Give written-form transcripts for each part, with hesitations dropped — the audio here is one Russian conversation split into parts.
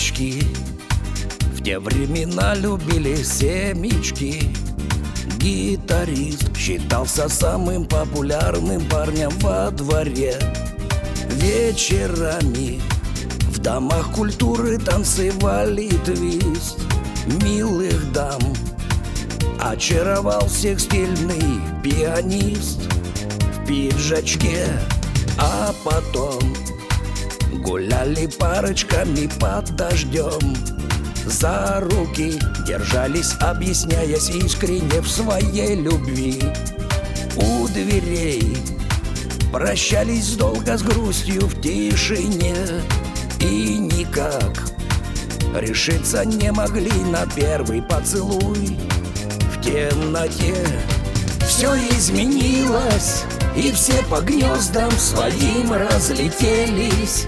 девочки в те времена любили семечки. Гитарист считался самым популярным парнем во дворе. Вечерами в домах культуры танцевали твист. Милых дам очаровал всех стильный пианист в пиджачке. А потом гуляли парочками под дождем, за руки держались, объясняясь искренне в своей любви. У дверей прощались долго с грустью в тишине, и никак решиться не могли на первый поцелуй. В темноте все изменилось, и все по гнездам своим разлетелись.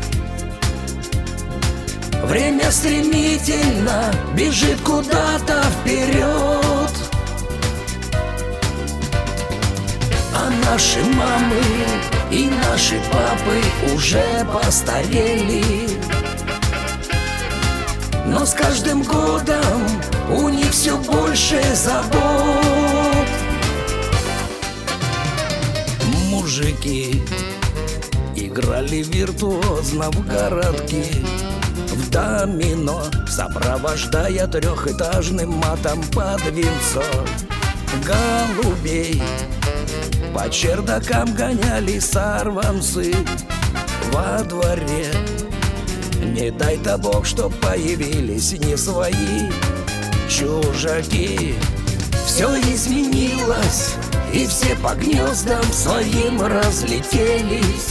Время стремительно бежит куда-то вперед, а наши мамы и наши папы уже постарели. Но с каждым годом у них все больше забот. Мужики играли виртуозно в городки, в домино, сопровождая трехэтажным матом под венцо. Голубей по чердакам гоняли сорванцы. Во дворе не дай-то Бог, чтоб появились не свои чужаки. Все изменилось, и все по гнездам своим разлетелись.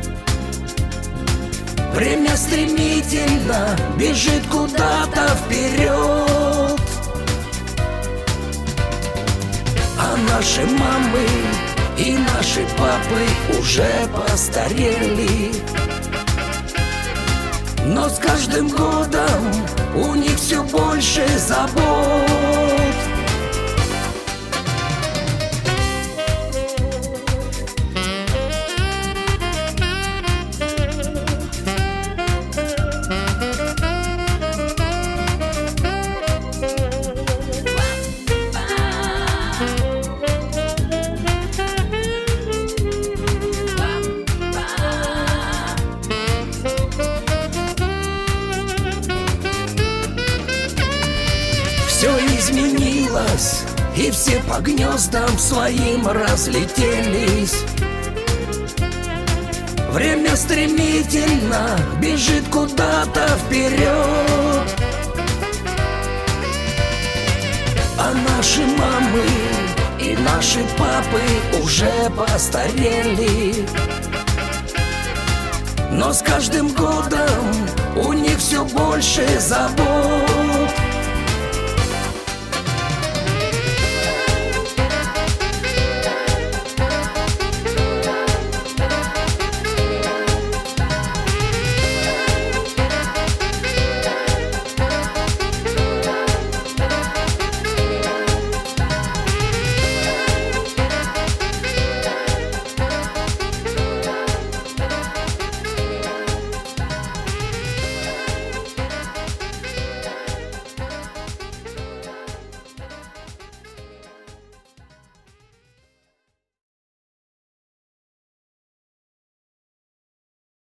Время стремительно бежит куда-то вперед, а наши мамы и наши папы уже постарели. Но с каждым годом у них все больше забот. Все изменилось, и все по гнездам своим разлетелись. Время стремительно бежит куда-то вперед, а наши мамы и наши папы уже постарели. Но с каждым годом у них все больше забот.